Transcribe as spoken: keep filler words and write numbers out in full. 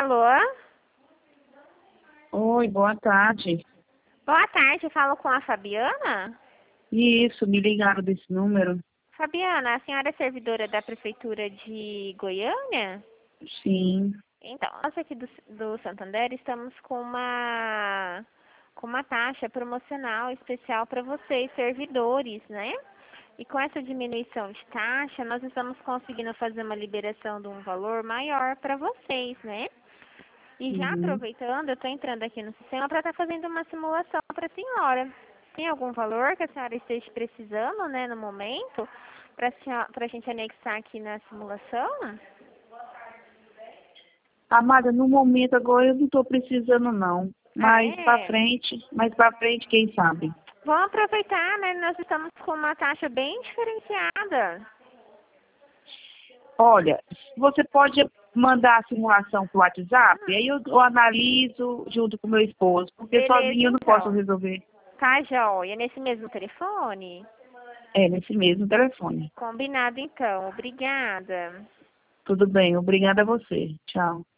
Alô? Oi, boa tarde. Boa tarde, eu falo com a Fabiana? Isso, me ligaram desse número? Fabiana, a senhora é servidora da Prefeitura de Goiânia? Sim. Então, nós aqui do, do Santander estamos com uma, com uma taxa promocional especial para vocês, servidores, né? E com essa diminuição de taxa, nós estamos conseguindo fazer uma liberação de um valor maior para vocês, né? E já Uhum. aproveitando, eu estou entrando aqui no sistema para estar fazendo uma simulação para a senhora. Tem algum valor que a senhora esteja precisando, né, no momento, para a gente anexar aqui na simulação? Amada, no momento agora eu não estou precisando não. Ah, Mais para é? frente, mais para frente, quem sabe? Vamos aproveitar, né? Nós estamos com uma taxa bem diferenciada. Olha, você pode mandar a simulação pro WhatsApp, aí eu, eu analiso junto com meu esposo, porque Beleza, sozinho eu não posso então. resolver. Tá, joia. Nesse mesmo telefone? É, nesse mesmo telefone. Combinado, então. Obrigada. Tudo bem, obrigada a você. Tchau.